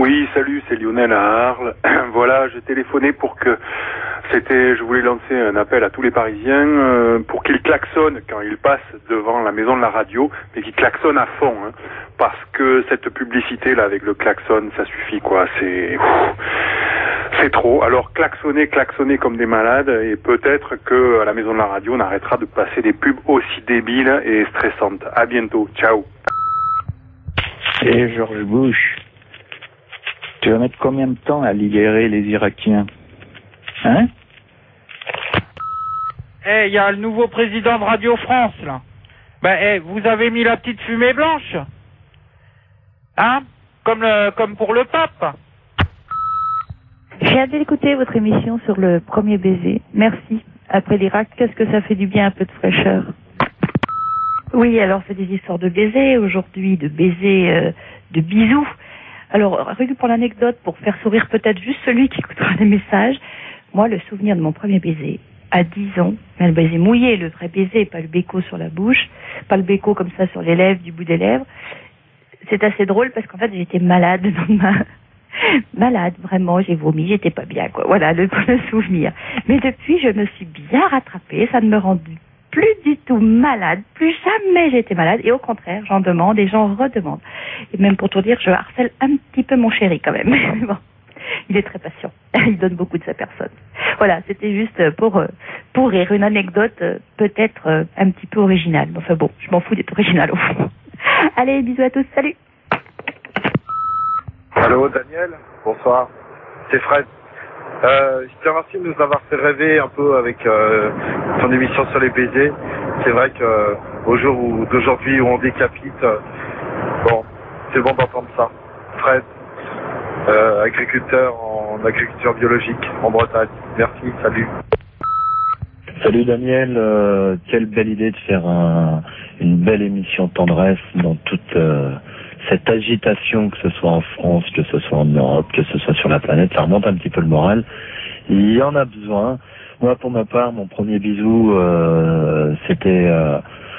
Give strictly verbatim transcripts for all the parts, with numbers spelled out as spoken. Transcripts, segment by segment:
Oui, salut, c'est Lionel à Arles. Voilà, je téléphonais pour que c'était, je voulais lancer un appel à tous les Parisiens euh, pour qu'ils klaxonnent quand ils passent devant la maison de la radio, mais qu'ils klaxonnent à fond, hein, parce que cette publicité là avec le klaxon, ça suffit quoi. C'est c'est trop. Alors klaxonner, klaxonner comme des malades, et peut-être que à la maison de la radio, on arrêtera de passer des pubs aussi débiles et stressantes. À bientôt, ciao. Et George Bush. Tu vas mettre combien de temps à libérer les Irakiens? Hein? Eh, hey, il y a le nouveau président de Radio France, là. Ben, eh, hey, vous avez mis la petite fumée blanche? Hein? Comme le, comme pour le pape? J'ai hâte d'écouter votre émission sur le premier baiser. Merci. Après l'Irak, qu'est-ce que ça fait du bien, un peu de fraîcheur? Oui, alors c'est des histoires de baisers aujourd'hui, de baisers, euh, de bisous. Alors, rien que pour l'anecdote, pour faire sourire peut-être juste celui qui écoutera les messages, moi, le souvenir de mon premier baiser, à dix ans, mais le baiser mouillé, le vrai baiser, pas le béco sur la bouche, pas le béco comme ça sur les lèvres, du bout des lèvres, c'est assez drôle parce qu'en fait, j'étais malade dans ma... malade, vraiment, j'ai vomi, j'étais pas bien, quoi. Voilà, le, le souvenir. Mais depuis, je me suis bien rattrapée, ça ne me rend plus du tout malade, plus jamais j'ai été malade, et au contraire, j'en demande et j'en redemande. Et même pour tout dire, je harcèle un petit peu mon chéri quand même. Bon, il est très patient, il donne beaucoup de sa personne. Voilà, c'était juste pour, pour rire, une anecdote peut-être un petit peu originale. Enfin bon, je m'en fous d'être original au fond. Allez, bisous à tous, salut. Allô, Daniel, bonsoir, c'est Fred. Euh, je te remercie de nous avoir fait rêver un peu avec euh, ton émission sur les baisers. C'est vrai que euh, au jour où, d'aujourd'hui où on décapite, euh, bon, c'est bon d'entendre ça. Fred, euh, agriculteur en agriculture biologique en Bretagne. Merci, salut. Salut Daniel, euh, quelle belle idée de faire un, une belle émission tendresse dans toute euh, cette agitation, que ce soit en France, que ce soit en Europe, que ce soit sur la planète. Ça remonte un petit peu le moral. Il y en a besoin. Moi, pour ma part, mon premier bisou, euh, c'était euh,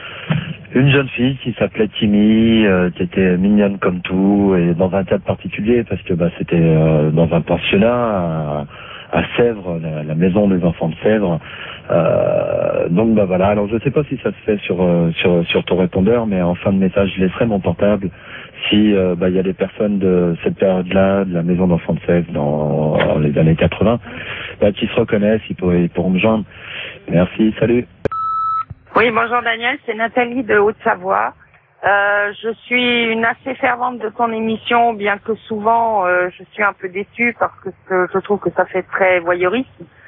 une jeune fille qui s'appelait Timmy, euh, qui était mignonne comme tout, et dans un cadre particulier, parce que bah, c'était euh, dans un pensionnat à, à Sèvres, la, la maison des enfants de Sèvres. Euh, donc bah voilà. Alors je sais pas si ça se fait sur euh, sur sur ton répondeur, mais en fin de message, je laisserai mon portable. Si euh, bah il y a des personnes de cette période-là, de la maison d'enfants de Sèvres dans, dans les années quatre-vingts, bah, qui se reconnaissent, ils pourront, ils pourront me joindre. Merci, salut. Oui, bonjour Daniel, c'est Nathalie de Haute-Savoie. Euh, je suis une assez fervente de ton émission, bien que souvent euh, je suis un peu déçue parce que je trouve que ça fait très voyeuriste.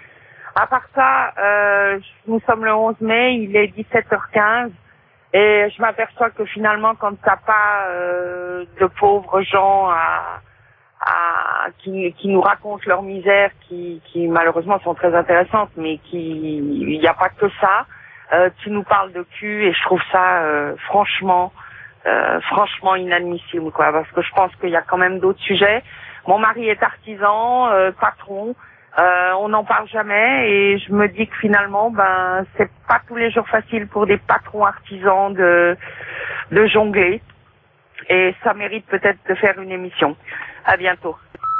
À part ça, euh, nous sommes le onze mai, il est dix-sept heures quinze. Et je m'aperçois que finalement, quand t'as pas euh, de pauvres gens à, à qui, qui nous racontent leur misère, qui, qui malheureusement sont très intéressantes, mais qui il n'y a pas que ça. Euh, tu nous parles de cul et je trouve ça euh, franchement, euh, franchement inadmissible, quoi. Parce que je pense qu'il y a quand même d'autres sujets. Mon mari est artisan, euh, patron. Euh, on n'en parle jamais et je me dis que finalement, ben, c'est pas tous les jours facile pour des patrons artisans de, de jongler. Et ça mérite peut-être de faire une émission. À bientôt.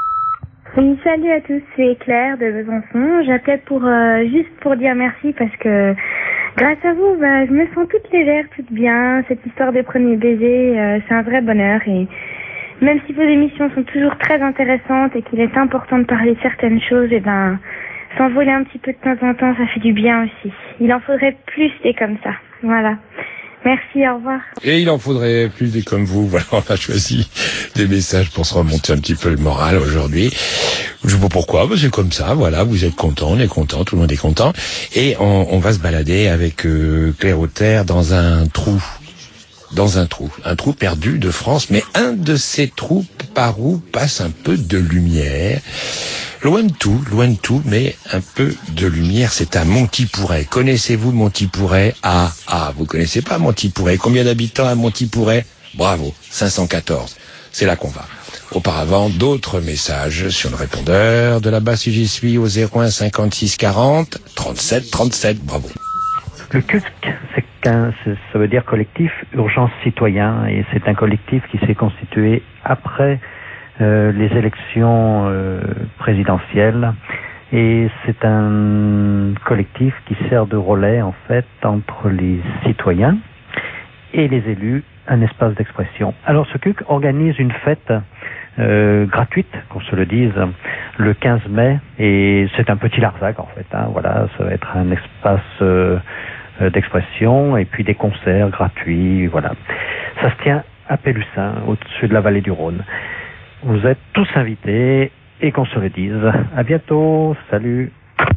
Oui, salut à tous, c'est Claire de Besançon. J'appelais pour, euh, juste pour dire merci parce que grâce à vous, ben, je me sens toute légère, toute bien. Cette histoire des premiers baisers, euh, c'est un vrai bonheur et même si vos émissions sont toujours très intéressantes et qu'il est important de parler de certaines choses, et ben, s'envoler un petit peu de temps en temps, ça fait du bien aussi. Il en faudrait plus des comme ça. Voilà. Merci, au revoir. Et il en faudrait plus des comme vous. Voilà, on a choisi des messages pour se remonter un petit peu le moral aujourd'hui. Je sais pas pourquoi, mais c'est comme ça. Voilà, vous êtes contents, on est content, tout le monde est content. Et on, on va se balader avec euh, Claire Auterre dans un trou. Dans un trou, un trou perdu de France, mais un de ces trous par où passe un peu de lumière. Loin de tout, loin de tout, mais un peu de lumière, c'est à Montipouret. Connaissez-vous Montipouret? Ah, ah, vous connaissez pas Montipouret? Combien d'habitants à Montipouret? Bravo, cinq cent quatorze. C'est là qu'on va. Auparavant, d'autres messages sur le répondeur de là-bas si j'y suis au zéro un cinquante-six quarante trente-sept trente-sept. Bravo. Le C U C, c'est qu'un, ça veut dire collectif Urgence Citoyen, et c'est un collectif qui s'est constitué après euh, les élections euh, présidentielles. Et c'est un collectif qui sert de relais, en fait, entre les citoyens et les élus, un espace d'expression. Alors, ce C U C organise une fête euh, gratuite, qu'on se le dise, le quinze mai, et c'est un petit Larzac, en fait. Hein, voilà, ça va être un espace euh, d'expression, et puis des concerts gratuits, voilà. Ça se tient à Pélussin, au-dessus de la vallée du Rhône. Vous êtes tous invités, et qu'on se le dise. À bientôt, salut.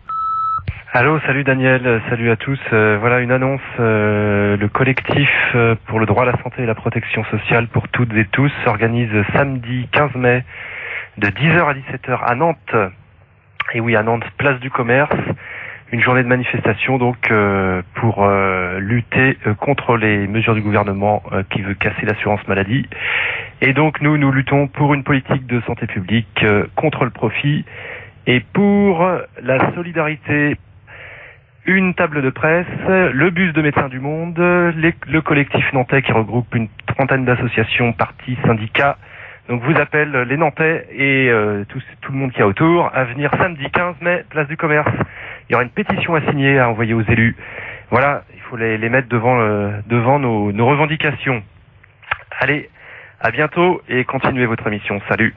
Allô, salut Daniel, salut à tous. Euh, voilà une annonce. Euh, le collectif euh, pour le droit à la santé et la protection sociale pour toutes et tous organise samedi quinze mai de dix heures à dix-sept heures à Nantes. Et oui, à Nantes, place du Commerce. Une journée de manifestation donc euh, pour euh, lutter euh, contre les mesures du gouvernement euh, qui veut casser l'assurance maladie. Et donc nous, nous luttons pour une politique de santé publique euh, contre le profit et pour la solidarité. Une table de presse, le bus de Médecins du Monde, les, le collectif nantais qui regroupe une trentaine d'associations, partis, syndicats. Donc vous appelle les Nantais et euh, tout, tout le monde qui est autour à venir samedi quinze mai, place du Commerce. Il y aura une pétition à signer, à envoyer aux élus. Voilà, il faut les, les mettre devant, euh, devant nos, nos revendications. Allez, à bientôt et continuez votre émission. Salut.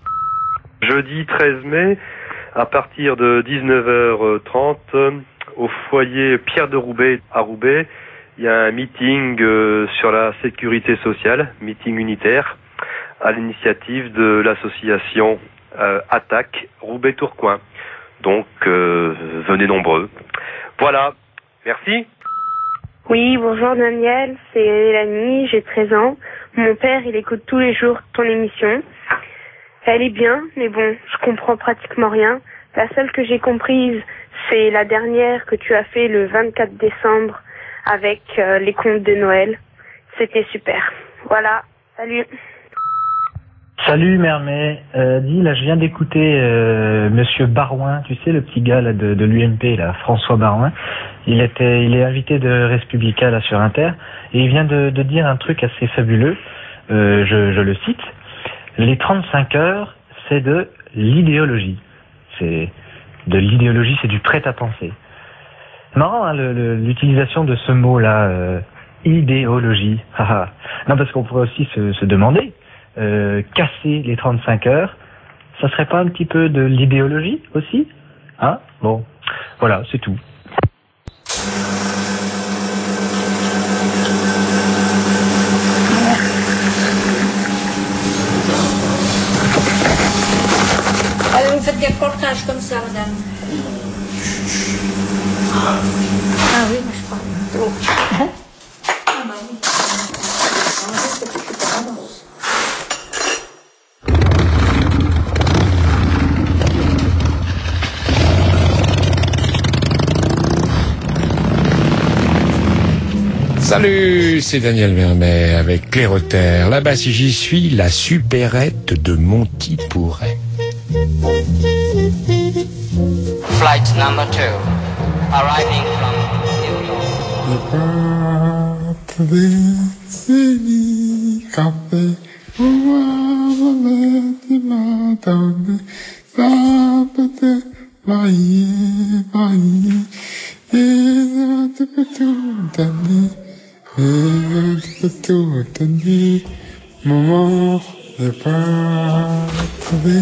Jeudi treize mai, à partir de dix-neuf heures trente, au foyer Pierre de Roubaix à Roubaix, il y a un meeting euh, sur la sécurité sociale, meeting unitaire, à l'initiative de l'association euh, Attaque Roubaix-Tourcoing. Donc, euh, venez nombreux. Voilà, merci. Oui, bonjour Daniel, c'est Mélanie, j'ai treize ans. Mon père, il écoute tous les jours ton émission. Elle est bien, mais bon, je comprends pratiquement rien. La seule que j'ai comprise, c'est la dernière que tu as fait le vingt-quatre décembre avec euh, les contes de Noël. C'était super. Voilà, salut. Salut Mermet, euh, dis là je viens d'écouter euh, Monsieur Barouin, tu sais le petit gars là de, de l'U M P là, François Barouin. Il était, il est invité de Respublica là sur Inter et il vient de, de dire un truc assez fabuleux. Euh, je, je le cite. Les trente-cinq heures, c'est de l'idéologie. C'est de l'idéologie, c'est du prêt-à-penser. Marrant hein, le, le, l'utilisation de ce mot là, euh, idéologie. Non parce qu'on pourrait aussi se, se demander. Euh, casser les trente-cinq heures, ça serait pas un petit peu de l'idéologie aussi, hein? Bon, voilà, c'est tout. Alors vous faites des reportages comme ça, madame? Ah oui, moi je parle trop. Hein? Ah bah oui. Salut, c'est Daniel Vermet avec Cléroterre. Là-bas, si j'y suis, la supérette de Montipouret. Flight number two, arriving from Maman, j'ai pas trouvé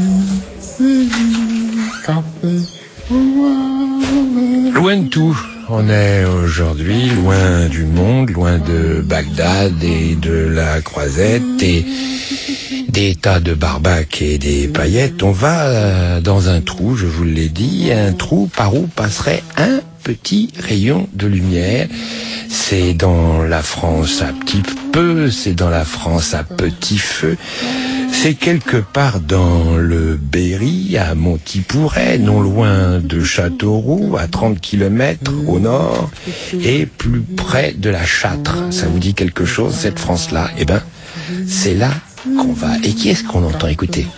Loin de tout, on est aujourd'hui loin du monde, loin de Bagdad et de la Croisette et des tas de barbaques et des paillettes. On va dans un trou, je vous l'ai dit, un trou par où passerait un petit rayon de lumière. C'est dans la France à petit peu, c'est dans la France à petit feu. C'est quelque part dans le Berry, à Montipouret, non loin de Châteauroux, à trente kilomètres au nord, et plus près de la Châtre. Ça vous dit quelque chose, cette France-là? Eh ben, c'est là qu'on va. Et qui est-ce qu'on entend écouter?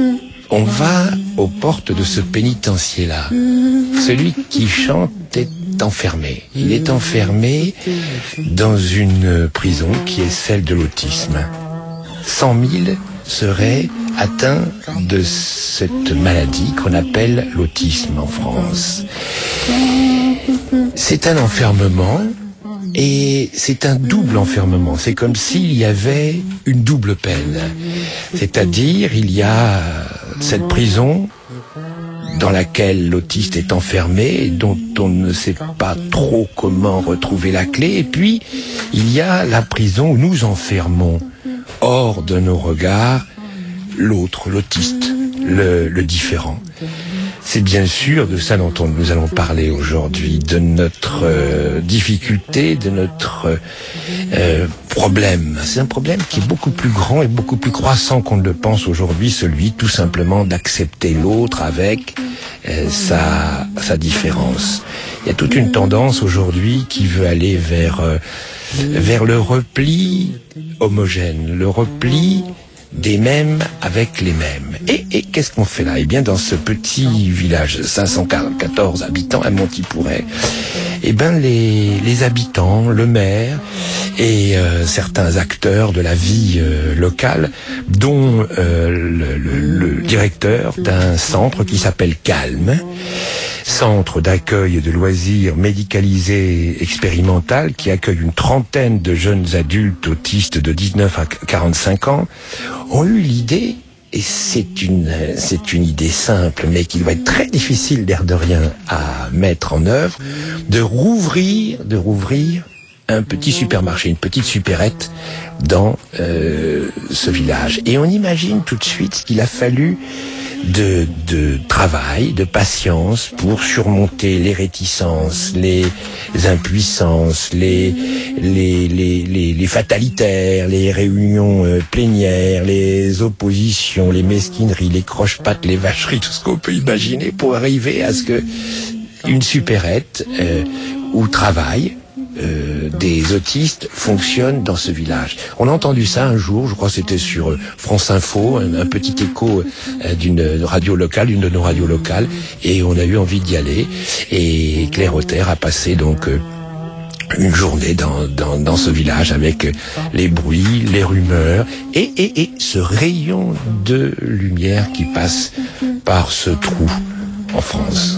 On va aux portes de ce pénitencier-là. Celui qui chante est est enfermé. Il est enfermé dans une prison qui est celle de l'autisme. cent mille seraient atteints de cette maladie qu'on appelle l'autisme en France. C'est un enfermement et c'est un double enfermement. C'est comme s'il y avait une double peine. C'est-à-dire, il y a cette prison dans laquelle l'autiste est enfermé et dont on ne sait pas trop comment retrouver la clé. Et puis, il y a la prison où nous enfermons hors de nos regards l'autre, l'autiste, le, le différent. C'est bien sûr de ça dont on, nous allons parler aujourd'hui, de notre euh, difficulté, de notre euh, problème. C'est un problème qui est beaucoup plus grand et beaucoup plus croissant qu'on ne le pense aujourd'hui, celui tout simplement d'accepter l'autre avec euh, sa, sa différence. Il y a toute une tendance aujourd'hui qui veut aller vers, euh, vers le repli homogène, le repli des mêmes avec les mêmes. Et, et qu'est-ce qu'on fait là? Eh bien, dans ce petit village, cinq cent quatorze habitants à Montipouret, eh ben les, les habitants, le maire et euh, certains acteurs de la vie euh, locale, dont euh, le, le, le directeur d'un centre qui s'appelle Calme, centre d'accueil et de loisirs médicalisé expérimental qui accueille une trentaine de jeunes adultes autistes de dix-neuf à quarante-cinq ans, ont eu l'idée, et c'est une, c'est une idée simple, mais qui va être très difficile d'air de rien à mettre en œuvre, de rouvrir, de rouvrir un petit supermarché, une petite supérette dans euh, ce village. Et on imagine tout de suite ce qu'il a fallu de, de travail, de patience pour surmonter les réticences, les impuissances, les, les, les, les, les fatalitaires, les réunions euh, plénières, les oppositions, les mesquineries, les croche-pattes, les vacheries, tout ce qu'on peut imaginer pour arriver à ce que une supérette euh, où travaille Euh, des autistes fonctionnent dans ce village. On a entendu ça un jour, je crois que c'était sur euh, France Info, un, un petit écho euh, d'une radio locale, d'une de nos radios locales, et on a eu envie d'y aller. Et Claire Auter a passé donc euh, une journée dans, dans, dans ce village avec euh, les bruits, les rumeurs, et, et, et ce rayon de lumière qui passe par ce trou en France.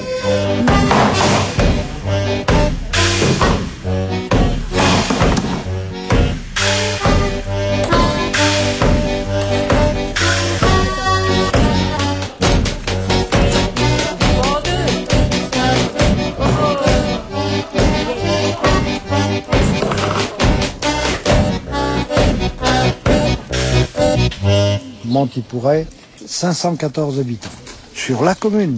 Montipouret, cinq cent quatorze habitants. Sur la commune.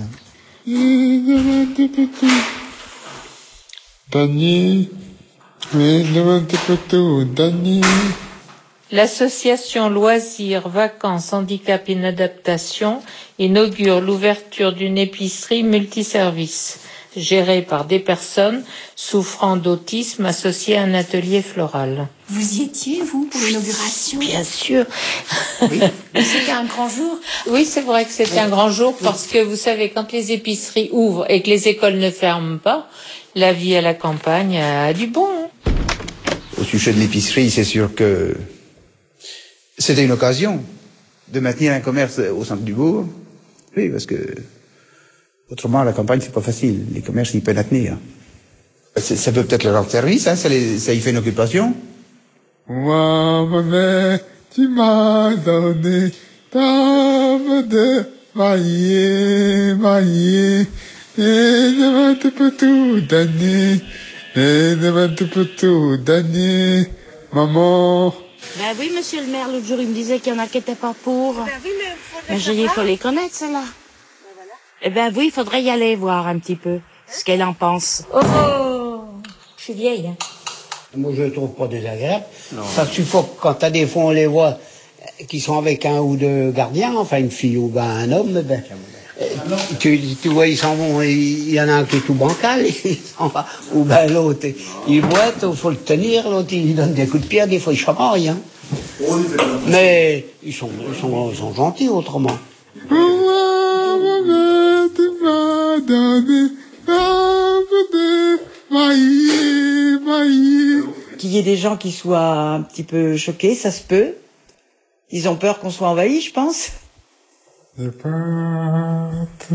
L'association Loisirs, Vacances, Handicap et Inadaptation inaugure l'ouverture d'une épicerie multiservice gérée par des personnes souffrant d'autisme associées à un atelier floral. Vous y étiez, vous, pour l'inauguration? Bien sûr. Oui. C'était un grand jour. Oui, c'est vrai que c'était un grand jour parce que vous savez, quand les épiceries ouvrent et que les écoles ne ferment pas, la vie à la campagne a du bon. Au sujet de l'épicerie, c'est sûr que c'était une occasion de maintenir un commerce au centre du bourg. Oui, parce que autrement, à la campagne, c'est pas facile. Les commerces, ils peuvent la tenir. Ça peut peut-être leur rendre service, hein, ça, les, ça y fait une occupation. Moi, monnaie, tu m'as donné ta de mailler, mailler, et demain tu peux tout donner, et demain tu peux tout donner, maman. Ben oui, monsieur le maire, l'autre jour, il me disait qu'il y en a qui n'étaient pas pour. Ben oui, mais ben, j'ai dit, il faut les connaître, ceux-là. Eh ben oui, il faudrait y aller voir un petit peu ce qu'elle en pense. Oh, je suis vieille. Hein. Moi, je ne trouve pas désagréable. Non. Ça suffoque quand t'as des fois, on les voit qui sont avec un ou deux gardiens, enfin une fille ou ben un homme, ben, euh, tu, tu vois, ils s'en vont, il y en a un qui est tout bancal, il s'en va, ou ben l'autre, il boite, il faut le tenir, l'autre, il donne des coups de pied, des fois il chamaille, hein. Mais ils sont, ils sont, ils sont gentils autrement. Tu m'as donné un peu de maillé, maillé. Qu'il y ait des gens qui soient un petit peu choqués, ça se peut. Ils ont peur qu'on soit envahis, je pense. C'est pas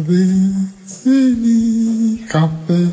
fini, café,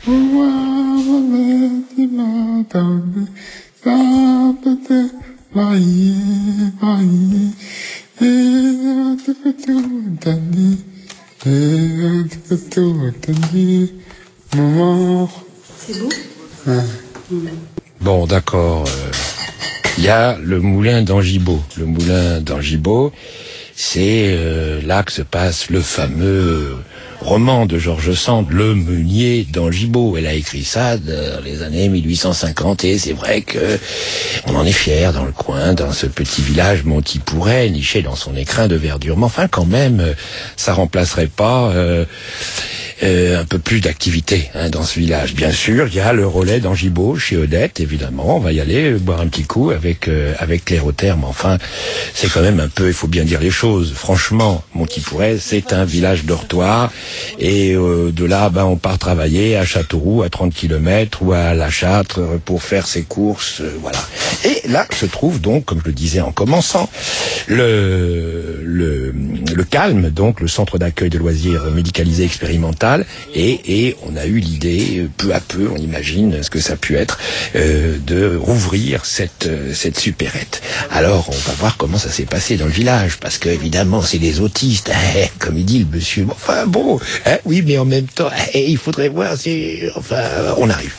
tu m'as donné, ça peut être maillé, maillé, et tu peux tout donner, et tu peux tout donner, maman. C'est beau. Ouais. Bon, d'accord. Il euh, y a le moulin d'Angibault. Le moulin d'Angibault, c'est euh, là que se passe le fameux roman de George Sand, Le Meunier d'Angibault. Elle a écrit ça dans les années mille huit cent cinquante et c'est vrai que on en est fier dans le coin, dans ce petit village Montipouret, niché dans son écrin de verdure. Mais enfin, quand même, ça remplacerait pas euh, Euh, un peu plus d'activité hein, dans ce village. Bien sûr, il y a le relais d'Angibault chez Odette, évidemment. On va y aller boire un petit coup avec euh, avec Claire Auterre. Mais enfin, c'est quand même un peu, il faut bien dire les choses. Franchement, Montipouret, c'est un village dortoir. Et euh, de là, ben, on part travailler à Châteauroux, à trente kilomètres, ou à La Châtre pour faire ses courses. Euh, voilà. Et là se trouve donc, comme je le disais en commençant, le le, le Calme, donc le centre d'accueil de loisirs médicalisé expérimental. Et, et on a eu l'idée, peu à peu, on imagine ce que ça a pu être, euh, de rouvrir cette, cette supérette. Alors, on va voir comment ça s'est passé dans le village, parce que évidemment, c'est des autistes, hein, comme il dit le monsieur. Enfin bon, hein, oui, mais en même temps, hein, il faudrait voir si... Enfin, on arrive.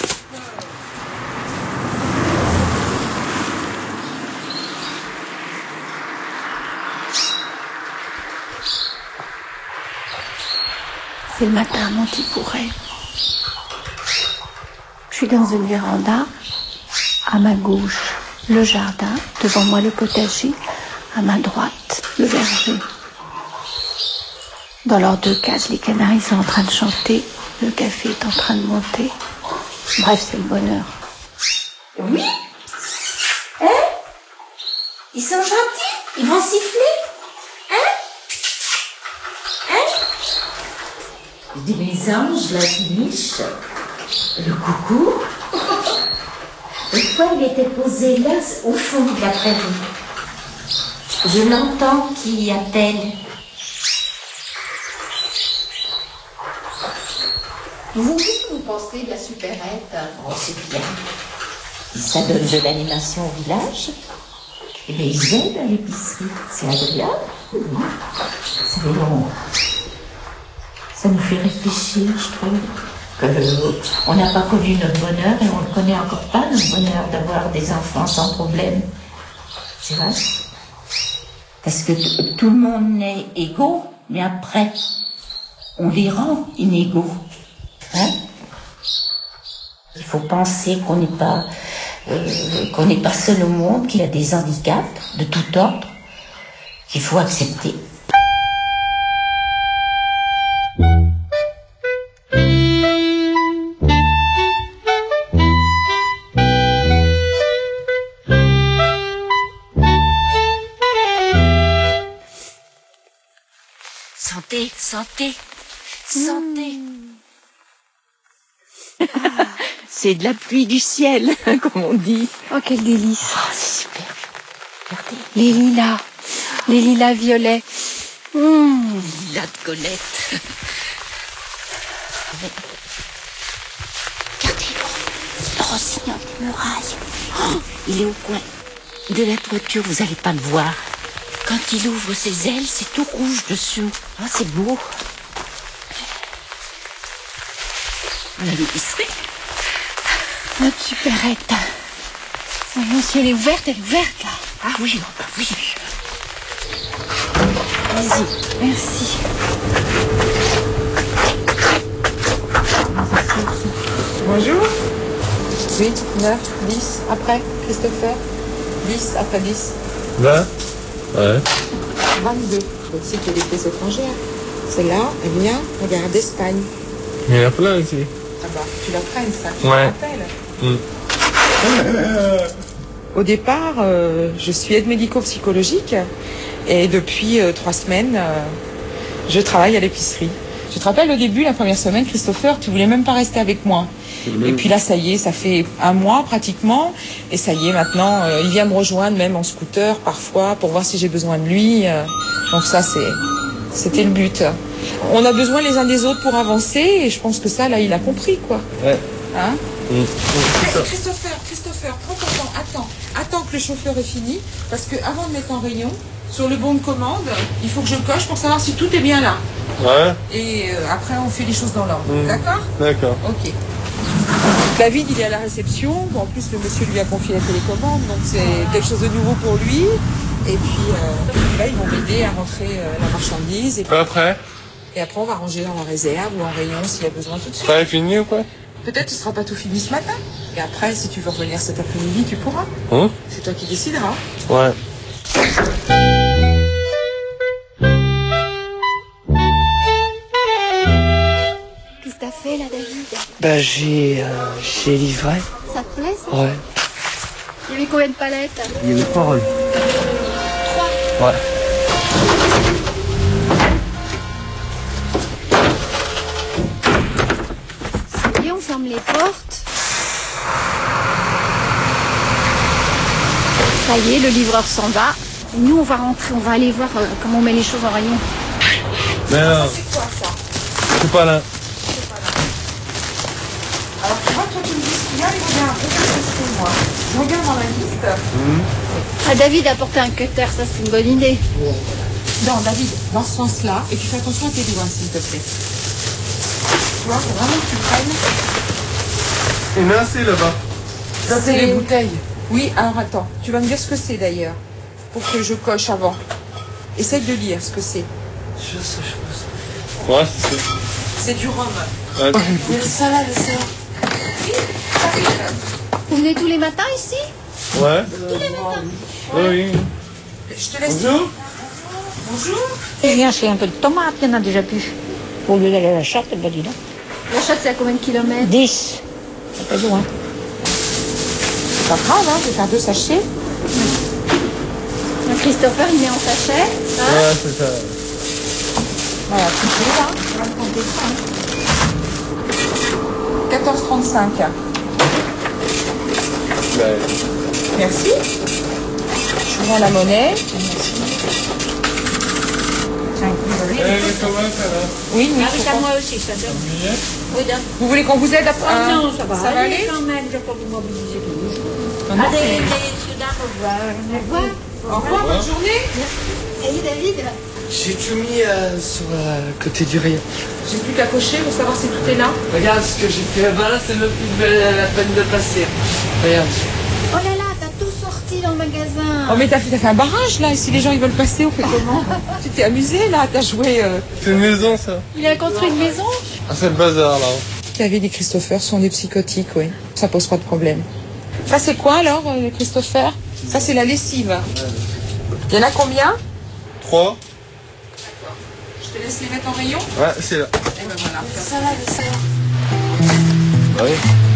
C'est le matin à Montipouret. Je suis dans une véranda. À ma gauche, le jardin. Devant moi, le potager. À ma droite, le verger. Dans leurs deux cages, les canaris sont en train de chanter. Le café est en train de monter. Bref, c'est le bonheur. Oui? Hein? Ils sont gentils? Ils vont siffler? Hein? Hein? Je dis les anges, la niche, le coucou. Une fois, il était posé là, au fond de la prairie. Je l'entends qui appelle. Vous, qu'est-ce que vous pensez de la supérette? Oh, c'est bien. Ça donne de l'animation au village. Et bien, ils aident à l'épicerie. C'est agréable. Oui. C'est long. Ça nous fait réfléchir, je trouve. Que, euh, on n'a pas connu notre bonheur et on ne connaît encore pas notre bonheur d'avoir des enfants sans problème. C'est vrai. Parce que t- tout le monde est égaux, mais après, on les rend inégaux. Hein? Il faut penser qu'on n'est pas, euh, qu'on n'est pas seul au monde, qu'il y a des handicaps de tout ordre, qu'il faut accepter. Santé, santé, santé. Ah, c'est de la pluie du ciel, comme on dit. Oh, quel délice. Oh, c'est super. Regardez. Les lilas. Les lilas violets. Mmh. Lilas de Colette. Regardez, le rossignol des murailles. Oh, il est au coin de la toiture, vous n'allez pas le voir. Quand il ouvre ses ailes, c'est tout rouge dessous. Ah, oh, c'est beau. Voilà l'épicerie. Notre supérette. Voyons si elle est ouverte, elle est ouverte là. Ah oui, bah oui. Vas-y, merci. Bonjour. huit, neuf, dix, après, Christopher. dix, après dix. vingt. Ouais. vingt-deux. Donc, si tu as des pièces étrangères. Celle-là, elle vient, regarde, d'Espagne. Il y en a plein ici. Ah bah, tu la prennes, ça. Tu Ouais. te rappelles. Mm. Au départ, euh, je suis aide médico-psychologique et depuis euh, trois semaines, euh, je travaille à l'épicerie. Tu te rappelles au début, la première semaine, Christopher, tu voulais même pas rester avec moi. Et puis là, ça y est, ça fait un mois pratiquement. Et ça y est, maintenant, euh, il vient me rejoindre même en scooter parfois pour voir si j'ai besoin de lui. Euh, donc ça, c'est, c'était le but. On a besoin les uns des autres pour avancer et je pense que ça, là, il a compris, quoi. Ouais. Hein Mmh. Hey, Christopher, Christopher, prends ton temps, attends. Attends que le chauffeur ait fini. Parce que avant de mettre en rayon, sur le bon de commande, il faut que je coche pour savoir si tout est bien là. Ouais. Et euh, après, on fait les choses dans l'ordre. Mmh. D'accord? D'accord. Ok. David, il est à la réception. Bon, en plus, le monsieur lui a confié la télécommande, donc c'est quelque chose de nouveau pour lui. Et puis euh, là, ils vont m'aider à rentrer euh, la marchandise. Et puis, après et après, on va ranger dans la réserve ou en rayon s'il y a besoin tout de suite. Ça est fini ou quoi? Peut-être que ce sera pas tout fini ce matin. Et après, si tu veux revenir cet après-midi, tu pourras. Hum? C'est toi qui décideras. Ouais. Qu'est-ce que t'as fait là, David? Bah j'ai euh, j'ai livré. Ça te plaît ça? Ouais. Il y avait combien de palettes? Il y avait parole. Trois. Ouais. Et on ferme les portes. Ça y est, le livreur s'en va. Et nous, on va rentrer, on va aller voir euh, comment on met les choses en rayon. Mais non. C'est quoi ça? C'est pas là. Alors, tu vois, toi, tu me dis ce qu'il y a, il regarde, regarde ce que c'est moi. Je regarde dans la liste. Mmh. Ah, David a apporté un cutter, ça c'est une bonne idée. Non, David, dans ce sens-là, et tu fais attention à tes doigts, s'il te plaît. Tu vois, faut vraiment que tu prennes. Il y en a assez là-bas. Ça, c'est les bouteilles. Oui, alors attends, tu vas me dire ce que c'est d'ailleurs, pour que je coche avant. Essaye de lire ce que c'est. Je sais, je pense. Ouais, c'est ça. C'est du rhum. Ouais. Il y a une salade, ça. Oui, ça fait. Vous venez tous les matins ici? Ouais. Tous les matins. Oui, oui. Je te laisse. Bonjour. Bonjour. Je viens acheter un peu de tomates, il y en a déjà plus. Au lieu d'aller à la chatte, ben dis donc. La chatte, c'est à combien de kilomètres? dix. C'est pas loin. C'est pas grave, hein, je vais faire deux sachets. Christopher, il met en sachet. Hein? Ouais, c'est ça. Voilà, tu fais là. On va compter ça. quatorze trente-cinq. Ouais. Merci. Je prends la monnaie. Eh, les tomates, alors? Oui, oui. Avec à moi aussi, ça donne. Oui, donc. Vous voulez qu'on vous aide à Ah non, ça va. Ça va aller quand même, je peux vous mobiliser tous les jours. Non, non, Allez, c'est- messieurs, dames, au revoir. Au revoir. Au revoir, bonne journée. Ça y est, David? J'ai tout mis euh, sur le côté du rayon. J'ai plus qu'à cocher pour savoir si tout est là. Regarde ce que j'ai fait. Bah là, c'est même plus la peine de passer. Regarde. Oh là là, t'as tout sorti dans le magasin. Oh, mais t'as fait, t'as fait un barrage là, et si les gens ils veulent passer, on fait comment? Tu t'es amusé là, t'as joué. Euh... C'est une maison, ça. Il a construit une maison? Ah, c'est le bazar, là. David et Christopher sont des psychotiques, oui. Ça pose pas de problème. Ça c'est quoi alors, euh, Christopher? Ça c'est la lessive. Il y en a combien? Trois. Je te laisse les mettre en rayon. Ouais, c'est là. Et ben voilà. Ça va, le sel. Oui.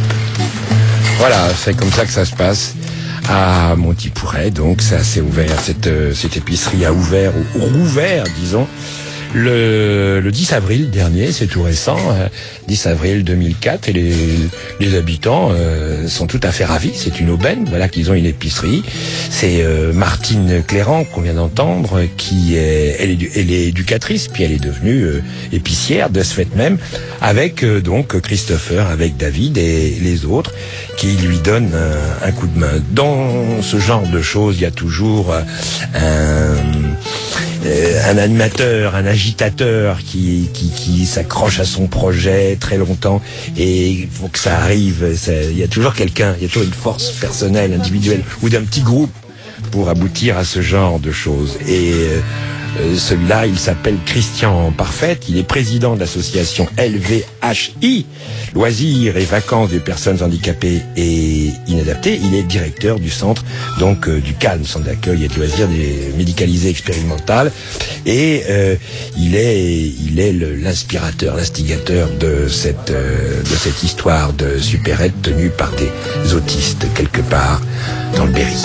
Voilà, c'est comme ça que ça se passe à Montipouret. Donc ça s'est ouvert, cette, euh, cette épicerie a ouvert, ou rouvert, disons, le, le dix avril dernier, c'est tout récent, euh, dix avril deux mille quatre, et les, les habitants euh, sont tout à fait ravis. C'est une aubaine, voilà, qu'ils ont une épicerie. C'est euh, Martine Clérand qu'on vient d'entendre, qui est, elle est, elle est éducatrice, puis elle est devenue euh, épicière de ce fait même, avec euh, donc Christopher, avec David et les autres, qui lui donnent un, un coup de main. Dans ce genre de choses, il y a toujours euh, un Euh, un animateur, un agitateur qui, qui, qui s'accroche à son projet très longtemps, et il faut que ça arrive. Ça, il y a toujours quelqu'un, il y a toujours une force personnelle, individuelle, ou d'un petit groupe pour aboutir à ce genre de choses. Et euh, euh, celui-là, il s'appelle Christian Parfait, il est président de l'association L V H I, Loisirs et Vacances des Personnes Handicapées et Inadaptées. Il est directeur du centre, donc euh, du CALM, centre d'accueil et de loisirs des médicalisés expérimental, et euh, il est, il est le, l'inspirateur, l'instigateur de cette, euh, de cette histoire de supérette tenue par des autistes quelque part dans le Berry.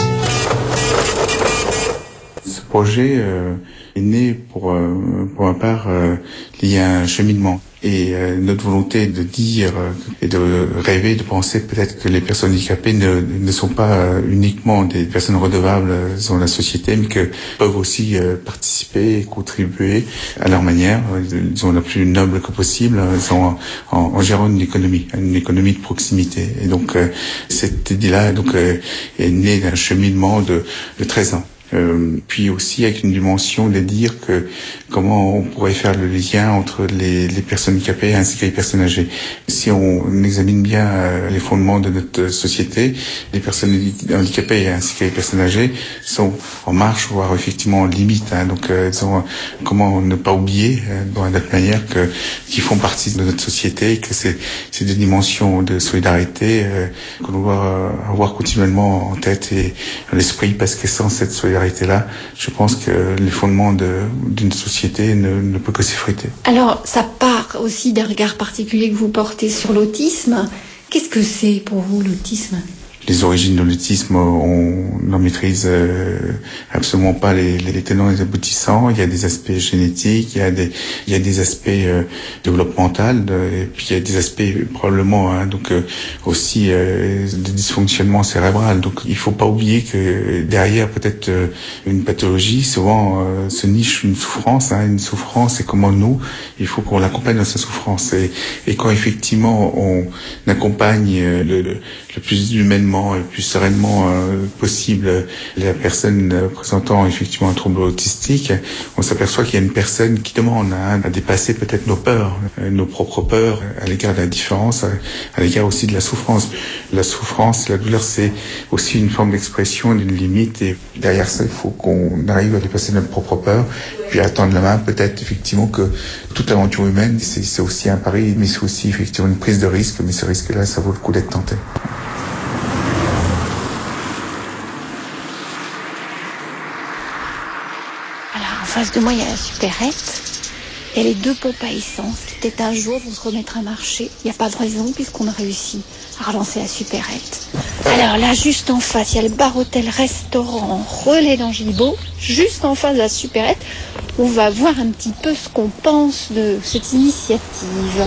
Ce projet euh, est né pour, euh, pour ma part euh, lié à un cheminement. et euh, notre volonté de dire euh, et de rêver, de penser peut-être que les personnes handicapées ne, ne sont pas euh, uniquement des personnes redevables euh, dans la société, mais que peuvent aussi euh, participer et contribuer à leur manière, euh, disons la plus noble que possible, euh, en, en, en gérant une économie, une économie de proximité. Et donc euh, cette idée-là donc euh, est née d'un cheminement de, de treize ans. Euh, puis aussi avec une dimension de dire que comment on pourrait faire le lien entre les, les personnes handicapées ainsi que les personnes âgées. Si on examine bien euh, les fondements de notre société, les personnes handicapées ainsi que les personnes âgées sont en marche, voire effectivement en limite. Hein. Donc, euh, disons, comment ne pas oublier, euh, dans notre manière, que qu'ils font partie de notre société et que c'est c'est des dimensions de solidarité euh, que l'on doit avoir continuellement en tête et à l'esprit, parce que sans cette solidarité là, je pense que les fondements de, d'une société ne, ne peut que s'effriter. Alors, ça part aussi d'un regard particulier que vous portez sur l'autisme. Qu'est-ce que c'est pour vous, l'autisme ? Les origines de l'autisme, on n'en maîtrise euh, absolument pas les, les tenants et les aboutissants. Il y a des aspects génétiques, il y a des, il y a des aspects euh, développementaux, et puis il y a des aspects probablement hein, donc euh, aussi euh, des dysfonctionnements cérébraux. Donc il faut pas oublier que derrière peut-être euh, une pathologie, souvent euh, se niche une souffrance. Hein, une souffrance, et comment nous, il faut qu'on l'accompagne dans sa souffrance. Et, et quand effectivement on accompagne le, le, le plus humainement et le plus sereinement euh, possible la personne euh, présentant effectivement un trouble autistique, on s'aperçoit qu'il y a une personne qui demande hein, à dépasser peut-être nos peurs, euh, nos propres peurs à l'égard de la différence, à, à l'égard aussi de la souffrance. La souffrance, la douleur, c'est aussi une forme d'expression d'une limite, et derrière ça, il faut qu'on arrive à dépasser notre propre peur, puis à tendre la main. Peut-être effectivement que toute aventure humaine, c'est, c'est aussi un pari, mais c'est aussi effectivement une prise de risque, mais ce risque-là, ça vaut le coup d'être tenté. En face de moi, il y a la supérette et les deux pompes à essence qui peut-être un jour vont se remettre à marcher. Il n'y a pas de raison puisqu'on a réussi à relancer la supérette. Alors là, juste en face, il y a le bar-hôtel restaurant Relais d'Angilbeau. Juste en face de la supérette, on va voir un petit peu ce qu'on pense de cette initiative.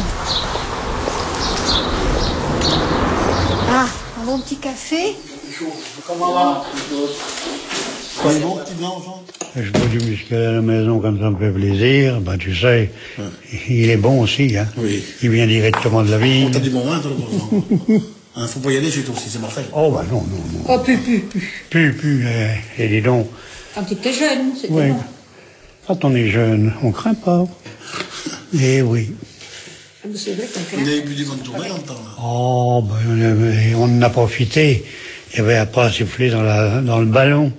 Ah, un bon petit café. Comment va? Quoi, bon, petit blanc, Jean? Je bois du muscat à la maison quand ça me fait plaisir. Ben, tu sais, ouais. Il est bon aussi, hein. Oui. Il vient directement de la vigne. T'as du bon vin, toi, le hein, faut pas y aller chez toi aussi, c'est mortel. Oh, bah non, non, non. Oh, pu, pu, pu. Pu, pu, euh, et dis donc. Quand tu étais jeune, c'était oui. Bon. Quand on est jeune, on craint pas. Eh oui. C'est vrai qu'on craint. Vous avez bu des bonnes tournées en temps, là? Oh, ben, on en a profité. Il y avait à pas souffler dans, la, dans le ballon.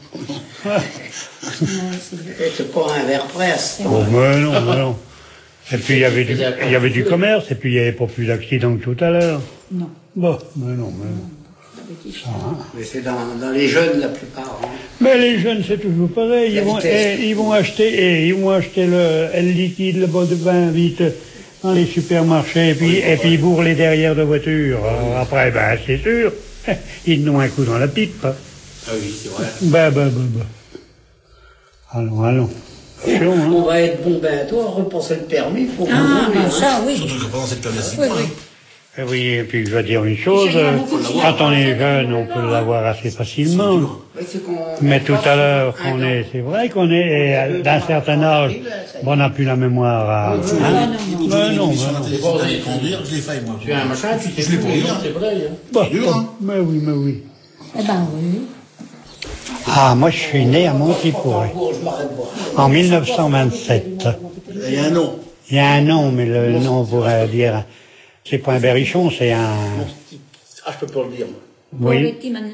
C'est pas un verre presse. Oh, mais non, mais non. Et puis il y avait du, il y avait du commerce, et puis il n'y avait pas plus d'accidents que tout à l'heure. Non. Bon, mais non, mais non. Ça, hein. Mais c'est dans, dans les jeunes la plupart. Hein. Mais les jeunes, c'est toujours pareil. Ils vont, et, ils vont acheter, et ils vont acheter le, le liquide, le bas de vin vite dans les supermarchés, et puis, et puis ils bourrent les derrière de voitures. Alors après, ben, c'est sûr. Ils n'ont un coup dans la pipe. Hein. Ah oui, c'est vrai. Bah, bah, bah, bah. Allons, allons. Chion, hein. On va être bon bientôt, on repenser le permis pour ah, vous. Ah, ça, oui. Surtout que pendant cette période, c'est oui, oui. Et oui, et puis je vais dire une chose, quand on est jeune, on peut l'avoir assez facilement. Mais tout à l'heure, on est, c'est vrai qu'on est d'un certain âge, bon, on n'a plus la mémoire à... Hein? Mais non, mais non. Je l'ai failli, moi. Tu as un machin, tu t'es plus c'est vrai. Mais oui, mais oui. Eh ben oui. Ah, moi je suis né à Montipouré, en mille neuf cent vingt-sept. Il y a un nom. Il y a un nom, mais le nom pourrait dire... C'est pas un berrichon, c'est un... Ah, je peux pas le dire. Oui.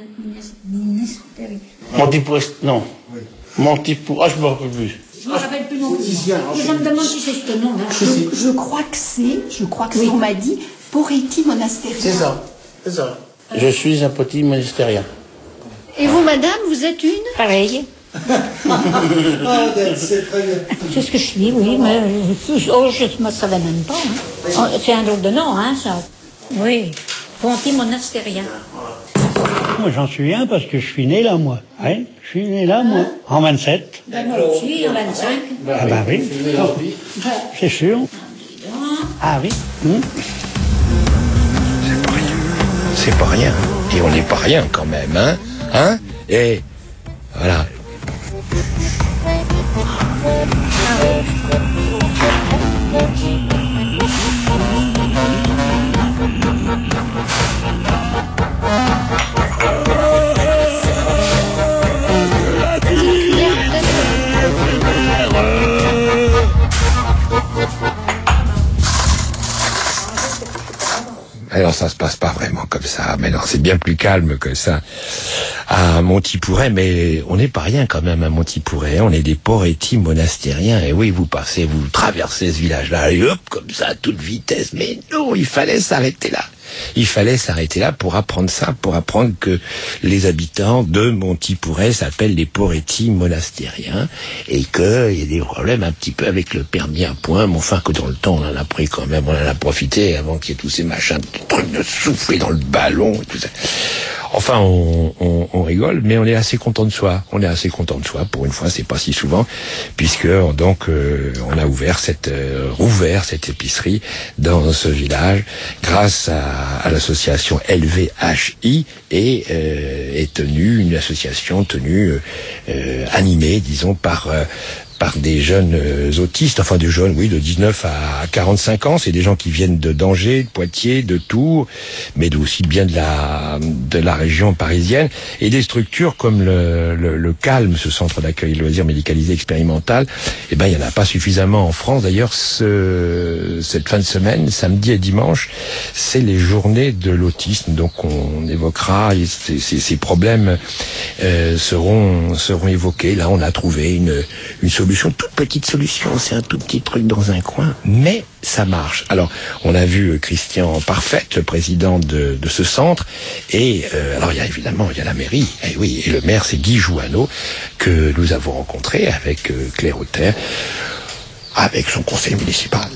Montipouré, non. Oui. Montipouré, ah, je me rappelle plus. Je me rappelle plus non plus. Je me demande si c'est ce nom-là. Je, je crois que c'est, je crois que oui. C'est, on m'a dit, Poretti monastérien. C'est ça, c'est ça. Je suis un petit monastérien. Et vous, madame, vous êtes une? Pareil. Ah, c'est très bien. C'est ce que je suis, oui, mais oh, je ne savais même pas. Hein. Oh, c'est un drôle de nom, hein, ça. Oui, Ponty monastérien. Moi, j'en suis un parce que je suis né là, moi. Hein? Je suis né là, moi, en vingt-sept. Ben, moi aussi, en vingt-cinq. Ah ben oui, c'est sûr. Ah oui. Mmh. C'est pas rien. C'est pas rien. Et on n'est pas rien quand même, hein. Hein? Et voilà. Alors ça se passe pas vraiment comme ça, mais non, c'est bien plus calme que ça à Montipouret, mais on n'est pas rien quand même à Montipouret, on est des poretti monastériens, et oui, vous passez, vous traversez ce village-là, et hop, comme ça, à toute vitesse, mais non, il fallait s'arrêter là. Il fallait s'arrêter là pour apprendre ça, pour apprendre que les habitants de Montipouret s'appellent les poretti monastériens et qu'il y a des problèmes un petit peu avec le permis à point, mais enfin que dans le temps on en a pris quand même, on en a profité avant qu'il y ait tous ces machins, trucs de souffler dans le ballon et tout ça. Enfin, on, on, on rigole, mais on est assez content de soi. On est assez content de soi. Pour une fois, c'est pas si souvent, puisque donc euh, on a ouvert cette, euh, rouvert cette épicerie dans ce village grâce à, à l'association L V H I et euh, est tenue une association tenue euh, animée, disons par euh, par des jeunes euh, autistes, enfin des jeunes, oui, de dix-neuf à quarante-cinq ans. C'est des gens qui viennent de d'Angers, de Poitiers, de Tours, mais aussi bien de la de la région parisienne, et des structures comme le, le, le Calme, ce centre d'accueil loisirs médicalisé expérimental. Eh ben, il y en a pas suffisamment en France. D'ailleurs, ce, cette fin de semaine, samedi et dimanche, c'est les journées de l'autisme. Donc, on évoquera ces, ces, ces problèmes euh, seront seront évoqués. Là, on a trouvé une une solution. Solution, toute petite solution, c'est un tout petit truc dans un coin, mais ça marche. Alors, on a vu Christian Parfait, le président de, de ce centre, et euh, alors il y a évidemment, il y a la mairie, et oui, et le maire c'est Guy Jouanneau, que nous avons rencontré avec euh, Claire Auter, avec son conseil municipal.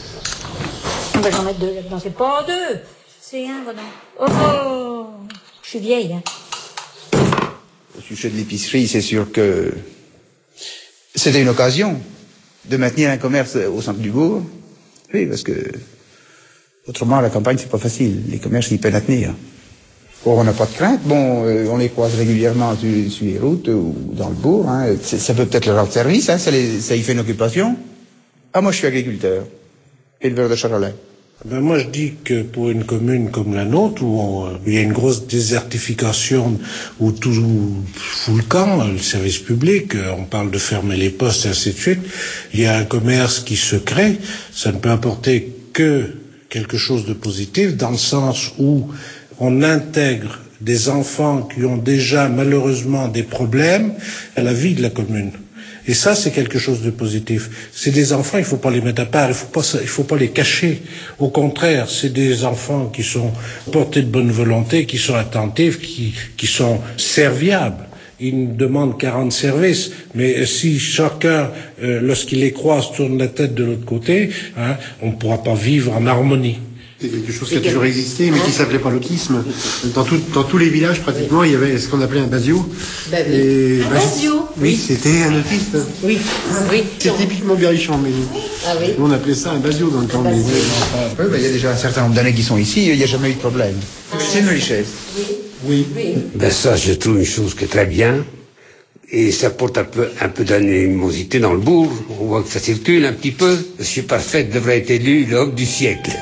On va j'en mettre deux là-dedans, c'est pas deux, c'est un, voilà. Oh, oh, je suis vieille, hein. Au sujet de l'épicerie, c'est sûr que c'était une occasion de maintenir un commerce au centre du bourg. Oui, parce que autrement, à la campagne, c'est pas facile. Les commerces, ils peinent à tenir. Or, on n'a pas de crainte. Bon, euh, on les croise régulièrement sur, sur les routes ou dans le bourg. Hein. Ça peut peut-être leur rendre service. Hein. Ça, les, ça y fait une occupation. Ah, moi, je suis agriculteur, éleveur de charolais. Ben moi, je dis que pour une commune comme la nôtre, où on, il y a une grosse désertification, où tout fout le camp, le service public, on parle de fermer les postes et ainsi de suite, il y a un commerce qui se crée, ça ne peut apporter que quelque chose de positif, dans le sens où on intègre des enfants qui ont déjà malheureusement des problèmes à la vie de la commune. Et ça, c'est quelque chose de positif. C'est des enfants, il faut pas les mettre à part, il faut pas, il faut pas les cacher. Au contraire, c'est des enfants qui sont portés de bonne volonté, qui sont attentifs, qui, qui sont serviables. Ils ne demandent qu'à rendre service. Mais si chacun, euh, lorsqu'il les croise, tourne la tête de l'autre côté, hein, on ne pourra pas vivre en harmonie. C'est quelque chose qui a toujours existé, mais qui s'appelait pas l'autisme. Dans, tout, dans tous les villages, pratiquement, il y avait ce qu'on appelait un basio. Ben oui. Et, un bah, basio. Oui, c'était un autiste. Oui. oui. C'est typiquement berrichon, mais ah, oui. on appelait ça un basio dans le temps. Oui, bah, il y a déjà un certain nombre d'années qui sont ici, il n'y a jamais eu de problème. C'est une richesse. Oui. oui. Ben ça, je trouve une chose qui est très bien. Et ça porte un peu, un peu d'animosité dans le bourg. On voit que ça circule un petit peu. Monsieur Parfait devrait être élu l'homme du siècle.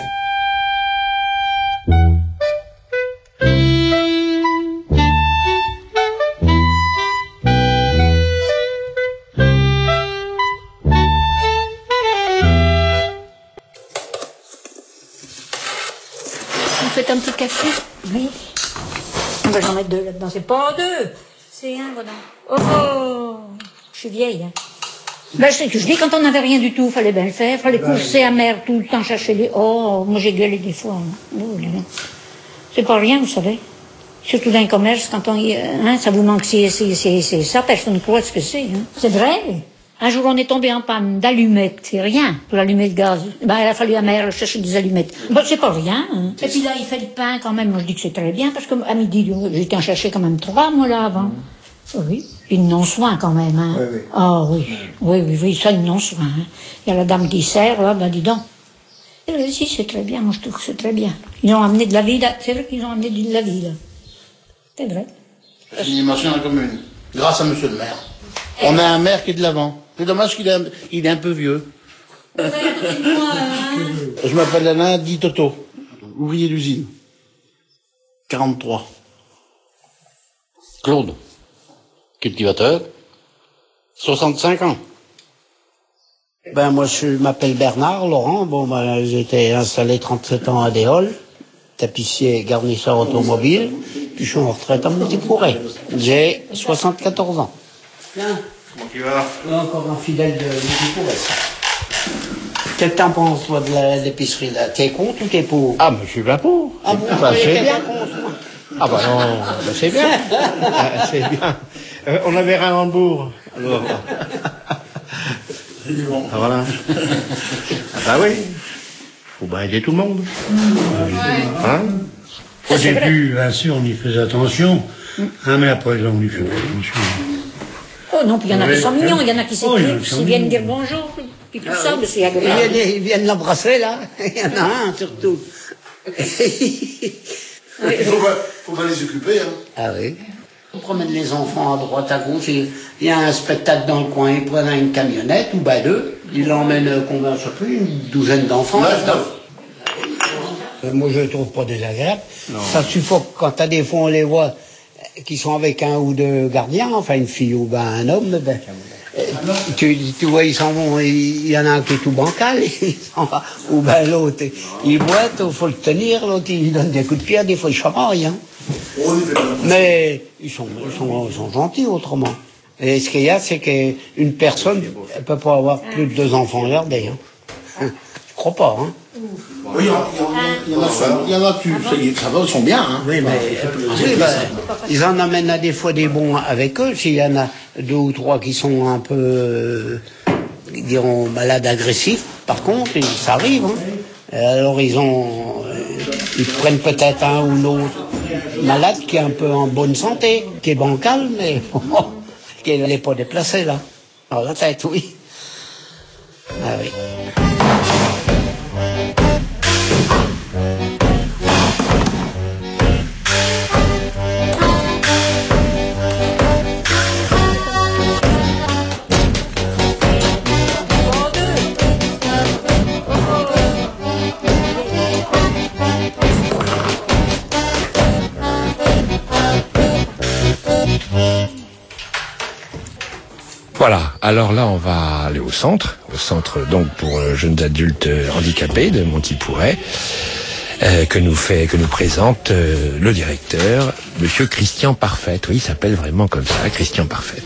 Un petit café? Oui. On va j'en mettre deux là-dedans. C'est pas deux, c'est un, voilà. Oh, oh, je suis vieille, hein. Ben, je sais que je dis, quand on n'avait rien du tout, fallait bien le faire, fallait courser à mer tout le temps, chercher les... Oh, moi j'ai gueulé des fois. Hein. Oh, là, là. C'est pas rien, vous savez. Surtout dans le commerce, quand on... Hein, ça vous manque, c'est, c'est, c'est, c'est ça, personne ne croit ce que c'est. Hein. C'est vrai. Un jour, on est tombé en panne d'allumettes, c'est rien, pour allumer le gaz. Ben, il a fallu à mère chercher des allumettes. Ben, c'est pas rien, hein. Et puis là, il fait le pain quand même. Moi, je dis que c'est très bien, parce qu'à midi, j'étais en chercher quand même trois, moi, là, avant. Oui. Ils n'ont soin quand même, hein. Oui, oui. Ah oui. Oui, oui, oui, ça, ils n'ont soin, hein. Il y a la dame qui sert, là, ben, dis donc. Euh, si, c'est très bien, moi je trouve que c'est très bien. Ils ont amené de la vie, là. C'est vrai qu'ils ont amené de la vie, là. C'est vrai. L'animation de la commune, grâce à monsieur le maire. On a un maire qui est de l'avant. C'est dommage qu'il est, un- il est un peu vieux. Je m'appelle Alain Di Toto, ouvrier d'usine. quarante-trois. Claude, cultivateur, soixante-cinq ans. Ben, moi, je m'appelle Bernard Laurent. Bon, ben, j'ai été installé trente-sept ans à Déol, tapissier, garnisseur automobile, puis je suis en retraite à Monticouré. J'ai soixante-quatorze ans. Tiens. Comment tu vas? Encore un fidèle de Monticouré. Qu'est-ce que t'en penses, toi, de la- l'épicerie, là? T'es contre ou t'es pour? Ah, mais je suis pas pour. Ah bon? Bah, c'est T'es bien. contre, moi. Ah bah non, bah, c'est bien. Ah, c'est bien. Euh, on avait rien en bourg. Alors. Ah, voilà. Ah bah oui. Faut bien aider tout le monde. Hein? Au début, bien sûr, on y faisait attention. Hein, mais après, là, on y fait pas attention. Oh non, puis il y en a qui sont mignons, il y en a qui Oh, il y en a s'écrivent, qui sont qui viennent mignons. dire bonjour, puis tout ça, mais c'est Ils agréable. viennent, ils viennent l'embrasser, là. Il y en a un, surtout. Il faut pas, faut pas les occuper, hein. Ah oui. On promène les enfants à droite, à gauche, il il y a un spectacle dans le coin, ils prennent une camionnette, ou ben deux, ils l'emmènent, euh, combien, je sais plus, une douzaine d'enfants là-dedans. Euh, Moi, je ne trouve pas désagréable. Ça suffoque quand t'as des fois, on les voit, euh, qui sont avec un ou deux gardiens, enfin une fille ou ben un homme, ben, euh, tu, tu vois, ils s'en vont, il il y en a un qui est tout bancal, il s'en va, ou ben l'autre, il boite, il faut le tenir, l'autre il donne des coups de pied, des fois il chamaille, hein. Mais ils sont, ils sont, ils sont gentils autrement. Et ce qu'il y a, c'est qu'une personne ne peut pas avoir plus de deux enfants gardés. Hein. Je crois pas. Hein. Oui, il y, en- il y en a, il y en a plus. Ça y est, ça va, ils sont bien, hein. Oui, mais oui, ben, ils en amènent à des fois des bons avec eux. S'il y en a deux ou trois qui sont un peu, euh, diront, malades agressifs, par contre, ils- ça arrive. Hein. Et alors ils ont, euh, ils prennent peut-être un ou l'autre malade qui est un peu en bonne santé, qui est bancal, mais qui n'est pas déplacé là. Dans la tête, oui. Ah oui. Voilà, alors là on va aller au centre, au centre donc pour euh, jeunes adultes euh, handicapés de Montipouret, euh, que nous fait, que nous présente euh, le directeur, monsieur Christian Parfait. Oui, il s'appelle vraiment comme ça, Christian Parfait.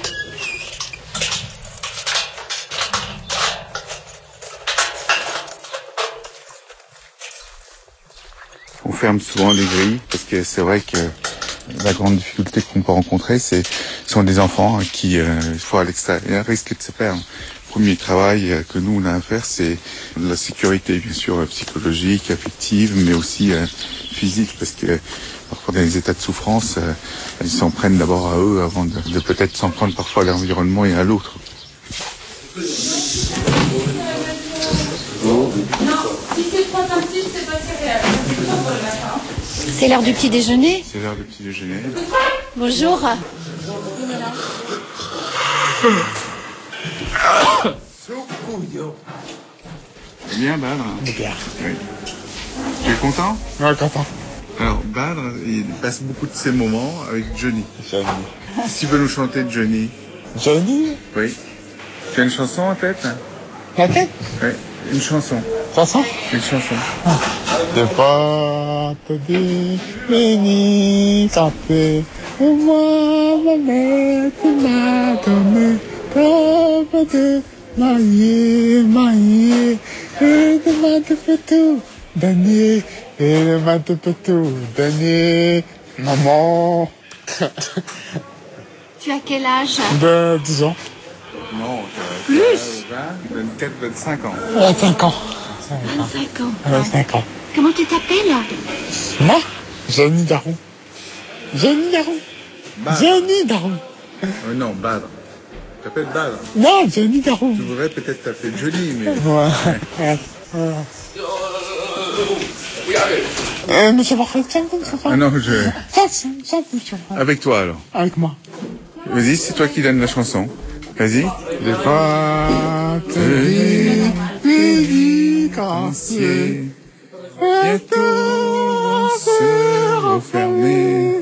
On ferme souvent les grilles parce que c'est vrai que la grande difficulté qu'on peut rencontrer, c'est ce sont des enfants hein, qui, euh, une fois à l'extérieur, risquent de se perdre. Le premier travail euh, que nous on a à faire, c'est la sécurité, bien sûr, euh, psychologique, affective, mais aussi euh, physique, parce que parfois dans les états de souffrance, euh, ils s'en prennent d'abord à eux avant de, de peut-être s'en prendre parfois à l'environnement et à l'autre. Non, si c'est trop intime, c'est pas céréales. C'est trop pour le matin. C'est l'heure du petit déjeuner. C'est l'heure du petit déjeuner. Bonjour. C'est bien, Badr? Bien. Oui. Tu es content? Ouais, content. Alors, Badr, il passe beaucoup de ces moments avec Johnny. Johnny. Si tu veux nous chanter Johnny. Johnny? Oui. Tu as une chanson en tête? En tête? Oui, une chanson. Chanson? Une chanson. De pâte de mini café, moi ma mère m'a donné trop de maïs, maïs, et de ma de tout donner, et de ma de tout donner, maman. Tu as quel âge? De dix ans. Non, Plus? vingt, vingt-quatre, vingt-cinq ans. vingt-cinq ans. vingt-cinq ans. vingt-cinq ans. Comment tu t'appelles? Moi, Johnny Daron. Johnny Daron. Badr. Johnny Daron. Euh, non, Badr. Tu t'appelles Badr. Non, Johnny Daron. Tu voudrais peut-être t'appeler Johnny, mais... Ouais. Ouais. Ouais. Euh, monsieur Parfait, ça vous Ah non, je... Ça, ça, ça vous suffira. Avec toi alors. Avec moi. Vas-y, c'est toi qui donne la chanson. Vas-y. Les batteries dédicacées, bientôt se refermer.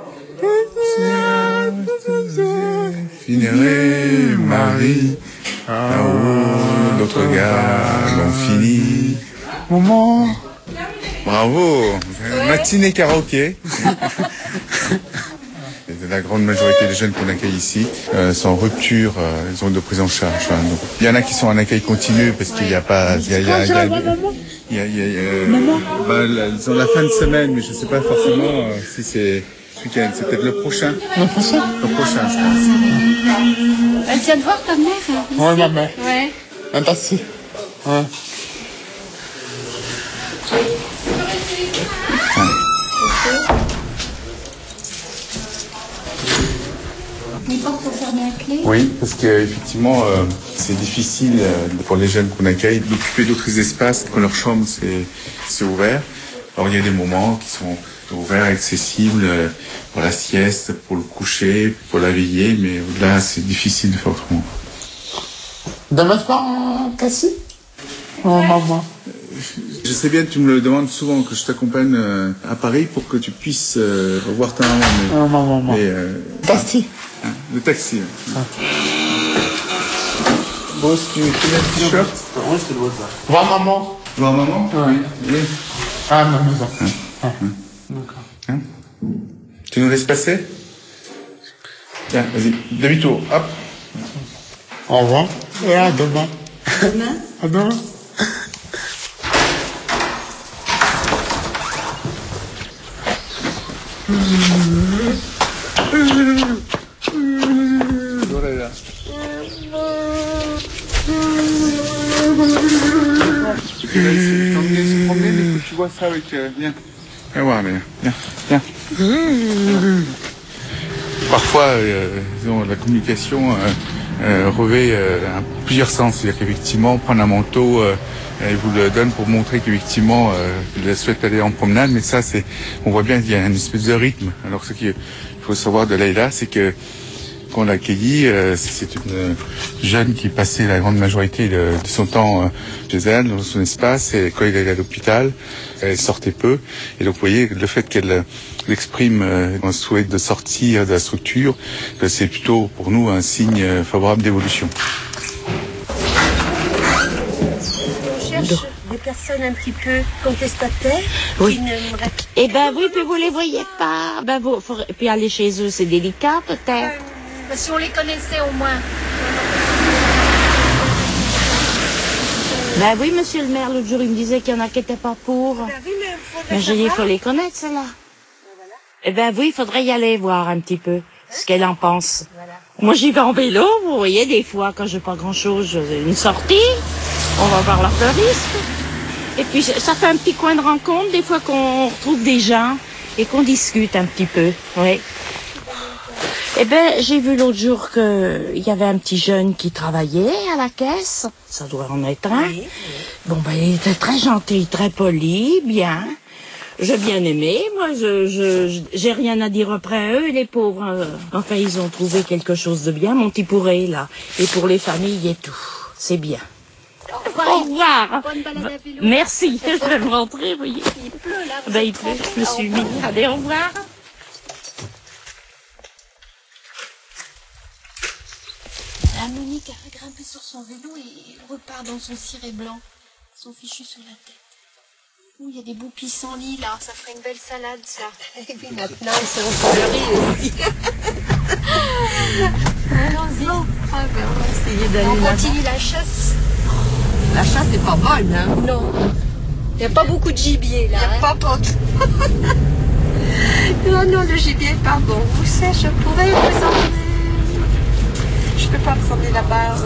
Finirait Marie, là-haut d'autres gars l'ont fini. Maman. Bravo. Matinée karaoké. La grande majorité des jeunes qu'on accueille ici euh, sont en rupture, euh, ils ont de prise en charge. Hein, donc, il y en a qui sont en accueil continu parce qu'il n'y a pas... Il y a, il y a, il y a, il y a, il y a, il y a euh, bah, la, ils ont la fin de semaine, mais je ne sais pas forcément euh, si c'est ce week-end. C'est peut-être le prochain. Le prochain Le prochain, je pense. Elle vient de voir ta mère. Ouais, ma mère. Ouais. Un taxi. Ouais. Les portes sont fermées à clé. Oui, parce qu'effectivement, euh, c'est difficile euh, pour les jeunes qu'on accueille d'occuper d'autres espaces quand leur chambre c'est c'est ouvert. Alors il y a des moments qui sont ouverts, accessibles euh, pour la sieste, pour le coucher, pour la veillée, mais au-delà c'est difficile de faire autrement. Demain soir, Cassie. Oh, maman. Je sais bien que tu me le demandes souvent, que je t'accompagne euh, à Paris pour que tu puisses euh, revoir ta maman. Mais, oh, maman. Mais, euh, taxi. Hein, le taxi. Ah. Boss, tu mets le t-shirt? Oui, je te dois ça. Voir maman. Voir maman? Oui. Oui. Ah, ma maison. Hein. Ah. Hein. D'accord. Hein. Tu nous laisses passer? Tiens, vas-y, demi-tour, hop. Au revoir. Et à demain. Demain? À demain. Lorella. Tu peux laisser t'emmener se promener, mais il faut que tu vois ça avec... Euh, viens. Viens voir, Léa. Viens. Viens. Parfois, euh, disons, la communication euh, euh, revêt euh, plusieurs sens. C'est-à-dire qu'effectivement, prendre un manteau... Euh, elle vous le donne pour montrer qu'effectivement, euh, elle souhaite aller en promenade, mais ça, c'est, on voit bien qu'il y a une espèce de rythme. Alors, ce qu'il faut savoir de Leïla, c'est que quand on l'a accueillie, euh, c'est une jeune qui passait la grande majorité de, de son temps euh, chez elle, dans son espace, et quand il allait à l'hôpital, elle sortait peu. Et donc, vous voyez, le fait qu'elle euh, exprime euh, un souhait de sortir de la structure, euh, c'est plutôt pour nous un signe euh, favorable d'évolution. Des personnes un petit peu contestataires. Oui. Qui ne... Eh ben oui, puis vous les voyez pas. Ben vous, faut... puis aller chez eux, c'est délicat peut-être. Euh, si on les connaissait au moins. Ben oui, monsieur le maire, l'autre jour, il me disait qu'il y en a qui n'étaient pas pour. Ben oui, mais mais j'ai dit, il faut les connaître, ceux-là. Ben voilà. Eh ben oui, il faudrait y aller voir un petit peu ce qu'elle en pense. Voilà. Moi, j'y vais en vélo, vous voyez, des fois, quand j'ai pas grand-chose, une sortie, on va voir la fleuriste. Et puis, ça fait un petit coin de rencontre, des fois qu'on retrouve des gens et qu'on discute un petit peu, oui. Eh ben, j'ai vu l'autre jour qu'il y avait un petit jeune qui travaillait à la caisse. Ça doit en être un. Oui, oui. Bon, ben, il était très gentil, très poli, bien. J'ai bien aimé, moi, je, je, j'ai rien à dire après eux, les pauvres. Enfin, ils ont trouvé quelque chose de bien, mon petit pourré, là. Et pour les familles et tout. C'est bien. Au revoir. Au revoir. Bonne balade à vélo. Merci. Je vais me rentrer, vous voyez. Il pleut, là. Ben, il pleut. Je me suis mis. Allez, au revoir. La Monique a grimpé sur son vélo et repart dans son ciré blanc, son fichu sur la tête. Ouh, il y a des beaux pissenlits là, ça ferait une belle salade ça. Et puis maintenant, ils seront fleuris aussi. Allons-y. Bon. Ah, ben, on va essayer d'aller On là-bas. continue la chasse. La chasse est pas bonne, hein? Non. Il n'y a pas beaucoup de gibier là. Il n'y a hein. pas beaucoup. Non, non, le gibier est pas bon. Vous savez, je pourrais vous emmener. Je peux pas vous emmener là-bas.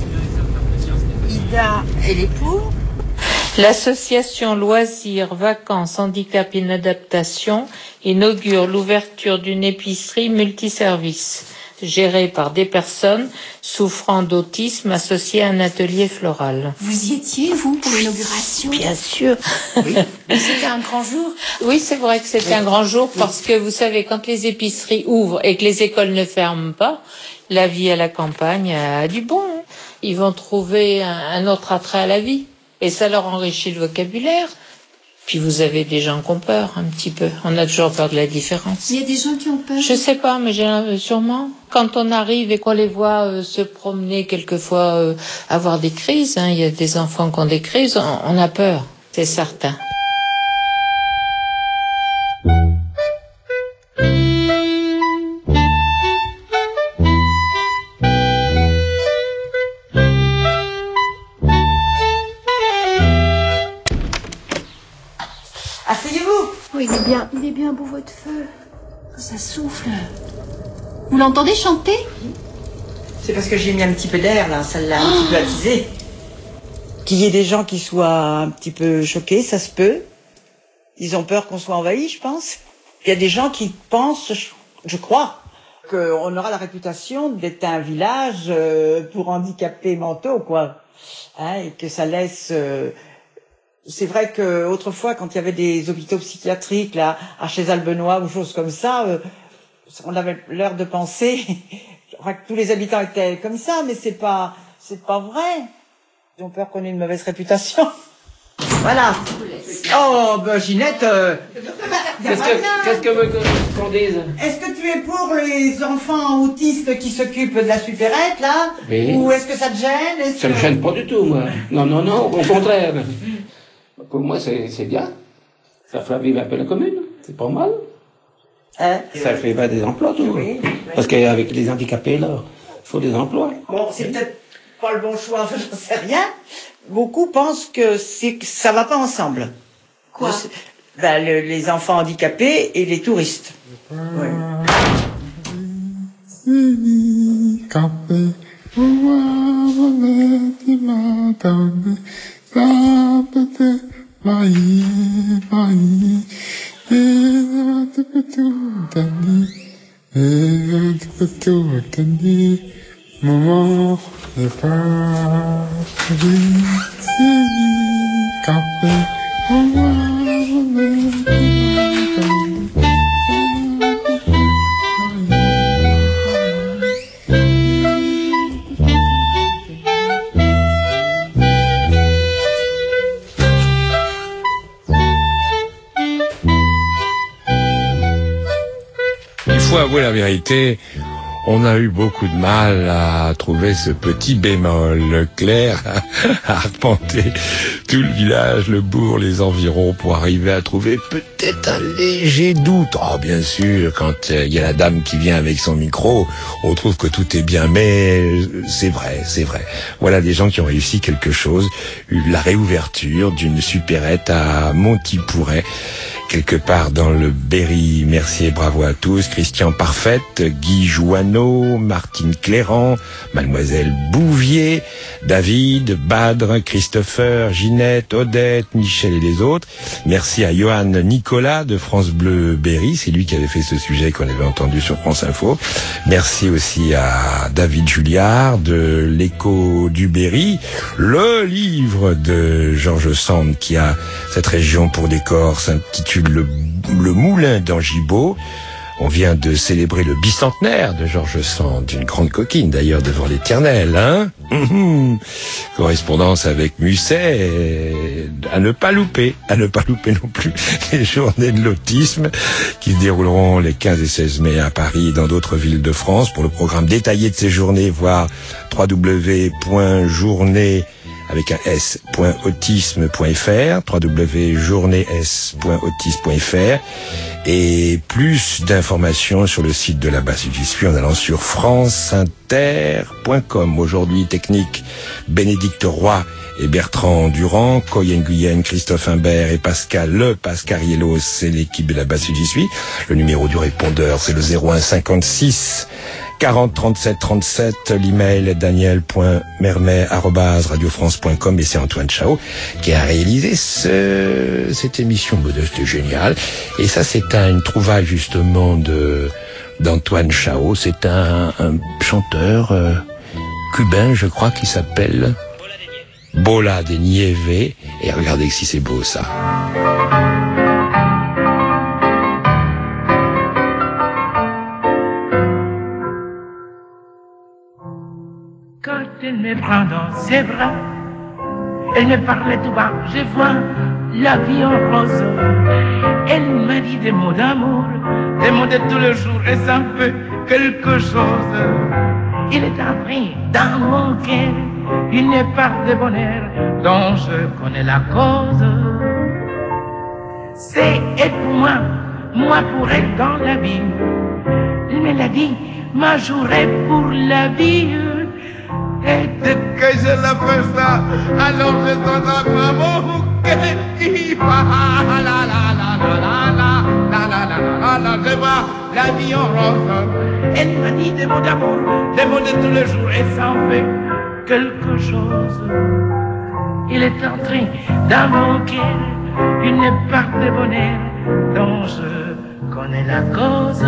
Ida, elle est pour. L'association Loisirs, Vacances, Handicap Inadaptation inaugure l'ouverture d'une épicerie multiservice. géré par des personnes souffrant d'autisme associé à un atelier floral. Vous y étiez, vous, pour l'inauguration? Bien sûr. Oui. C'était un grand jour? Oui, c'est vrai que c'était oui. un grand jour parce que vous savez, quand les épiceries ouvrent et que les écoles ne ferment pas, la vie à la campagne a du bon. Hein. Ils vont trouver un, un autre attrait à la vie et ça leur enrichit le vocabulaire. Puis vous avez des gens qui ont peur, un petit peu. On a toujours peur de la différence. Il y a des gens qui ont peur? Je sais pas, mais j'ai sûrement. Quand on arrive et qu'on les voit euh, se promener, quelquefois euh, avoir des crises, hein, il y a des enfants qui ont des crises, on, on a peur, c'est certain. Oui, il est bien, il est bien beau votre feu. Ça souffle. Vous l'entendez chanter? C'est parce que j'ai mis un petit peu d'air là, ça l'a un petit peu attisé. Qu'il y ait des gens qui soient un petit peu choqués, ça se peut. Ils ont peur qu'on soit envahis, je pense. Il y a des gens qui pensent, je, je crois, qu'on aura la réputation d'être un village euh, pour handicapés mentaux, quoi. Hein, et que ça laisse... Euh, C'est vrai que autrefois, quand il y avait des hôpitaux psychiatriques là, à Chez-Albenois ou choses comme ça, euh, on avait l'air de penser enfin, que tous les habitants étaient comme ça, mais c'est pas, c'est pas vrai. Ils ont peur qu'on ait une mauvaise réputation. Voilà. Oh, ben Ginette, euh, qu'est-ce que, qu'est-ce que veut qu'on dise? Est-ce que tu es pour les enfants autistes qui s'occupent de la supérette là? Oui. Ou est-ce que ça te gêne? Est-ce Ça que... me gêne pas du tout, moi. Non, non, non, au contraire. Pour moi, c'est, c'est bien. Ça fera vivre un peu la commune. C'est pas mal. Hein? Ça fait pas des emplois, tout. Oui, oui. Parce qu'avec les handicapés, là, il faut des emplois. Bon, c'est peut-être pas le bon choix, enfin, j'en sais rien. Beaucoup pensent que c'est, que ça va pas ensemble. Quoi? Ben, le, les enfants handicapés et les touristes. Oui. Maman, n'est pas café. Il faut avouer la vérité, on a eu beaucoup de mal à trouver ce petit bémol. Claire a arpenté tout le village, le bourg, les environs pour arriver à trouver peut-être un léger doute. Oh, bien sûr, quand il euh, y a la dame qui vient avec son micro, on trouve que tout est bien, mais c'est vrai, c'est vrai. Voilà des gens qui ont réussi quelque chose, la réouverture d'une supérette à Montipouret, quelque part dans le Berry. Merci et bravo à tous. Christian Parfaite, Guy Jouanneau, Martine Cléran, Mademoiselle Bouvier, David, Badre, Christopher, Ginette, Odette, Michel et les autres. Merci à Johan Nicolas de France Bleu Berry. C'est lui qui avait fait ce sujet qu'on avait entendu sur France Info. Merci aussi à David Julliard de l'Écho du Berry. Le livre de Georges Sand qui a cette région pour décor s'intitule Le, le Moulin d'Angibault. On vient de célébrer le bicentenaire de Georges Sand, une grande coquine d'ailleurs devant l'éternel, hein. Mmh. Correspondance avec Musset, à ne pas louper, à ne pas louper non plus les journées de l'autisme qui se dérouleront les quinze et seize mai à Paris et dans d'autres villes de France. Pour le programme détaillé de ces journées, voir w w w point journée avec un s point autisme point f r, w w w point journée s point autisme point f r, et plus d'informations sur le site de la base j'y suis en allant sur france inter point com. Aujourd'hui, technique, Bénédicte Roy et Bertrand Durand, Coyen Guyenne, Christophe Imbert et Pascal Le Pascariello, c'est l'équipe de la base j'y suis. Le numéro du répondeur, c'est le zéro un cinquante-six quarante trente-sept trente-sept, l'email daniel point mermet arobase radio france point com, et c'est Antoine Chao qui a réalisé ce, cette émission modeste et géniale. Et ça, c'est un, une trouvaille justement de d'Antoine Chao. C'est un, un chanteur euh, cubain, je crois, qui s'appelle Bola de Nieve. Et regardez si c'est beau ça. Quand elle me prend dans ses bras, elle me parlait tout bas, je vois la vie en rose. Elle m'a dit des mots d'amour, des mots de tous les jours, et ça me fait quelque chose. Il est entré dans mon cœur une part de bonheur dont je connais la cause. C'est elle pour moi, moi pour elle dans la vie. Elle me l'a dit, ma journée pour la vie. Et dès que je la fais ça, alors je donne à maman qui va la la la la la la la la la la, je vois la vie en rose. Elle m'a dit des mots d'amour, des mots de tous les jours, et ça en fait quelque chose. Il est entré dans mon cœur une part de bonheur dont je connais la cause.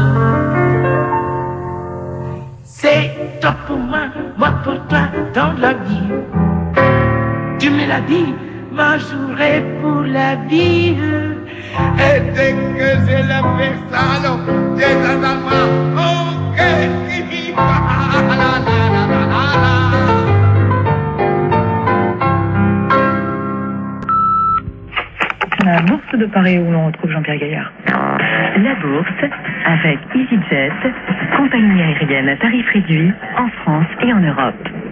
C'est toi pour moi, moi pour toi dans la vie. Tu me l'as dit, ma journée pour la vie. Et dès que je la fais ça, alors j'ai dans la main, oh, qui va, la la la la la. La bourse de Paris où l'on retrouve Jean-Pierre Gaillard. La bourse avec EasyJet, compagnie aérienne à tarif réduit en France et en Europe.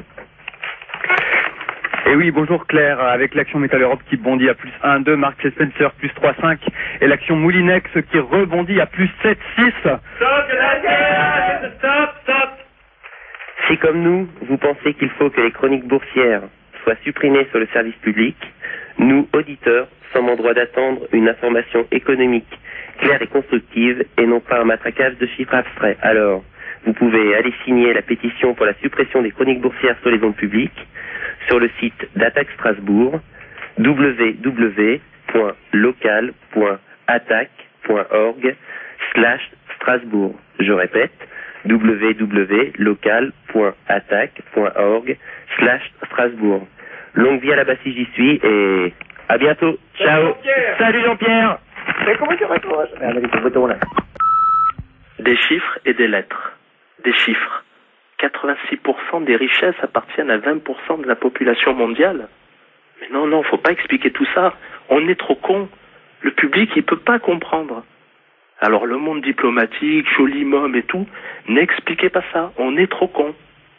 Et oui, bonjour Claire, avec l'action Métal Europe qui bondit à plus un virgule deux, Marks et Spencer plus trois virgule cinq et l'action Moulinex qui rebondit à plus sept virgule six. Stop, stop, stop. Si comme nous, vous pensez qu'il faut que les chroniques boursières soient supprimées sur le service public, nous, auditeurs, sommes en droit d'attendre une information économique claire et constructive et non pas un matraquage de chiffres abstraits. Alors, vous pouvez aller signer la pétition pour la suppression des chroniques boursières sur les ondes publiques sur le site d'Attaque Strasbourg, w w w point local point attaque point org slash Strasbourg. Je répète, w w w point local point attaque point org slash Strasbourg. Longue vie à la Bassie, j'y suis et à bientôt. Ciao. Salut Jean-Pierre. Mais comment tu raccroches? Des chiffres et des lettres. Des chiffres. quatre-vingt-six pour cent des richesses appartiennent à vingt pour cent de la population mondiale. Mais non, non, faut pas expliquer tout ça. On est trop cons. Le public, il peut pas comprendre. Alors le monde diplomatique, joli môme et tout, n'expliquez pas ça. On est trop cons.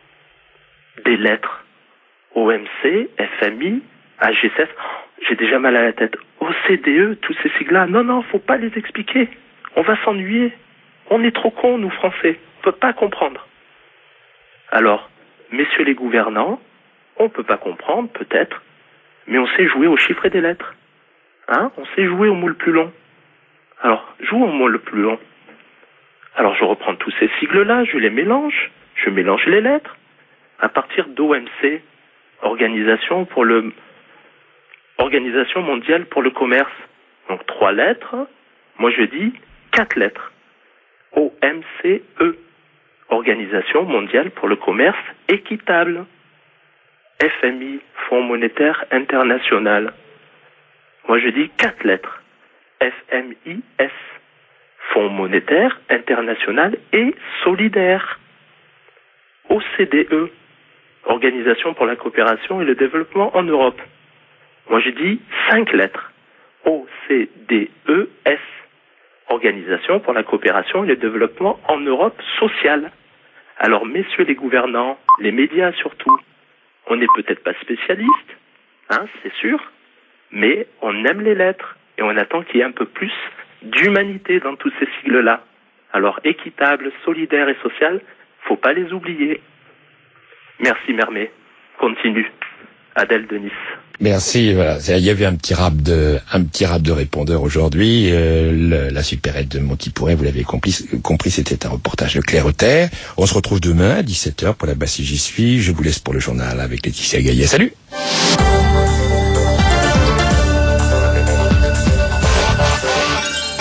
Des lettres. O M C, F M I, A G C F, j'ai déjà mal à la tête. O C D E, tous ces sigles-là, non, non, faut pas les expliquer. On va s'ennuyer. On est trop cons, nous, Français. On peut pas comprendre. Alors, messieurs les gouvernants, on peut pas comprendre, peut-être, mais on sait jouer aux chiffres et des lettres. Hein? On sait jouer au moule plus long. Alors, joue au moule plus long. Alors, je reprends tous ces sigles-là, je les mélange, je mélange les lettres, à partir d'O M C, Organisation pour le Organisation mondiale pour le commerce. Donc trois lettres. Moi je dis quatre lettres. O M C E. Organisation mondiale pour le commerce équitable. F M I, Fonds monétaire international. Moi je dis quatre lettres. F M I S. Fonds monétaire international et solidaire. O C D E. Organisation pour la coopération et le développement en Europe. Moi j'ai dit cinq lettres. O C D E S. Organisation pour la coopération et le développement en Europe sociale. Alors messieurs les gouvernants, les médias surtout, on n'est peut-être pas spécialistes, hein, c'est sûr, mais on aime les lettres et on attend qu'il y ait un peu plus d'humanité dans tous ces sigles-là. Alors équitable, solidaire et social, faut pas les oublier. Merci Mermet. Continue. Adèle de Nice. Merci. Voilà, il y avait un petit rap de, un petit rap de répondeur aujourd'hui. Euh, le, la supérette de Monty Pourret, vous l'avez compris, compris, c'était un reportage de Claire Auter. On se retrouve demain à dix-sept heures pour la Bassie J'y suis. Je vous laisse pour le journal avec Laetitia Gaillet. Salut.